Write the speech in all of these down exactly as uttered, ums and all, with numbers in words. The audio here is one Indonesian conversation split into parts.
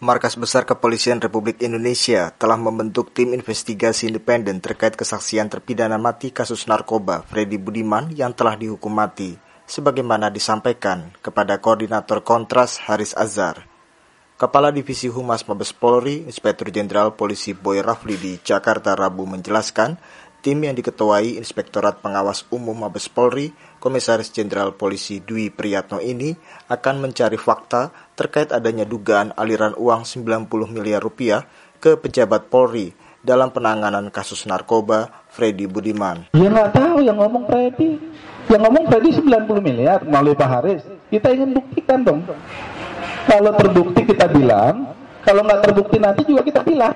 Markas Besar Kepolisian Republik Indonesia telah membentuk tim investigasi independen terkait kesaksian terpidana mati kasus narkoba Freddy Budiman yang telah dihukum mati, sebagaimana disampaikan kepada Koordinator Kontras Haris Azhar. Kepala Divisi Humas Mabes Polri, Inspektur Jenderal Polisi Boy Rafli di Jakarta Rabu menjelaskan, tim yang diketuai Inspektorat Pengawas Umum Mabes Polri, Komisaris Jenderal Polisi Dwi Priyatno ini akan mencari fakta terkait adanya dugaan aliran uang sembilan puluh miliar rupiah ke pejabat Polri dalam penanganan kasus narkoba Freddy Budiman. Ya nggak tahu yang ngomong Freddy. Yang ngomong Freddy sembilan puluh miliar melalui Pak Haris. Kita ingin buktikan dong. Kalau terbukti kita bilang, kalau nggak terbukti nanti juga kita bilang.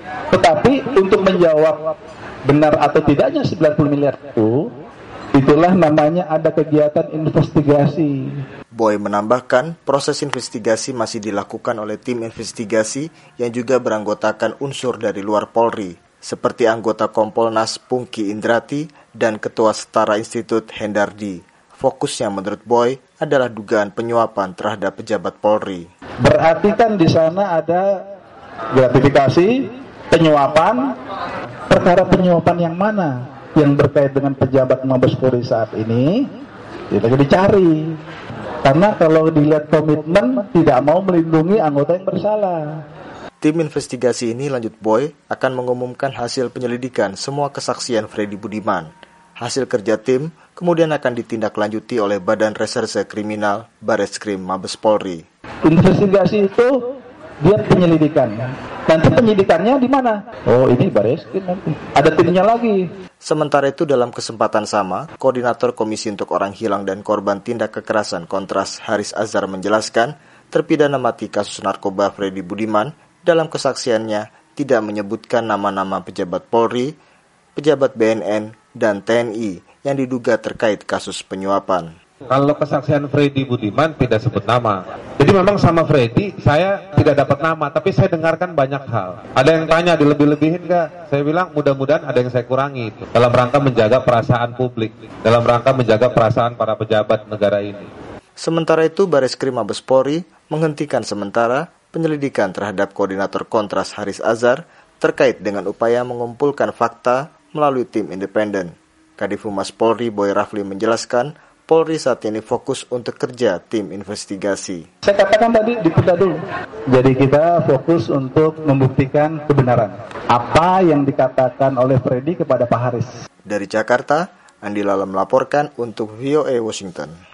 Tetapi untuk menjawab benar atau tidaknya sembilan puluh miliar itu, itulah namanya ada kegiatan investigasi. Boy menambahkan, proses investigasi masih dilakukan oleh tim investigasi yang juga beranggotakan unsur dari luar Polri, seperti anggota Kompolnas Pungki Indrati dan Ketua Setara Institut Hendardi. Fokusnya menurut Boy adalah dugaan penyuapan terhadap pejabat Polri. Berarti kan di sana ada gratifikasi, penyuapan. Perkara penyuapan yang mana yang berkait dengan pejabat Mabes Polri saat ini itu lagi dicari. Karena kalau dilihat komitmen tidak mau melindungi anggota yang bersalah. Tim investigasi ini, lanjut Boy, akan mengumumkan hasil penyelidikan semua kesaksian Freddy Budiman. Hasil kerja tim kemudian akan ditindaklanjuti oleh Badan Reserse Kriminal Bareskrim Mabes Polri. Investigasi itu dia penyelidikan. Nanti penyidikannya di mana? Oh, ini Bareskrim nanti. Ada timnya lagi. Sementara itu dalam kesempatan sama, Koordinator Komisi untuk Orang Hilang dan Korban Tindak Kekerasan Kontras Haris Azhar menjelaskan, terpidana mati kasus narkoba Freddy Budiman dalam kesaksiannya tidak menyebutkan nama-nama pejabat Polri, pejabat B N N, dan T N I yang diduga terkait kasus penyuapan. Kalau kesaksian Freddy Budiman tidak sebut nama. Jadi memang sama Freddy saya tidak dapat nama, tapi saya dengarkan banyak hal. Ada yang tanya dilebih-lebihin nggak? Saya bilang mudah-mudahan ada yang saya kurangi itu. Dalam rangka menjaga perasaan publik, dalam rangka menjaga perasaan para pejabat negara ini. Sementara itu Bareskrim Mabes Polri menghentikan sementara penyelidikan terhadap Koordinator Kontras Haris Azhar terkait dengan upaya mengumpulkan fakta melalui tim independen. Kadif Humas Polri Boy Rafli menjelaskan, Polri saat ini fokus untuk kerja tim investigasi. Saya katakan tadi ditunda dulu. Jadi kita fokus untuk membuktikan kebenaran apa yang dikatakan oleh Freddy kepada Pak Haris. Dari Jakarta, Andi Lala melaporkan untuk V O A Washington.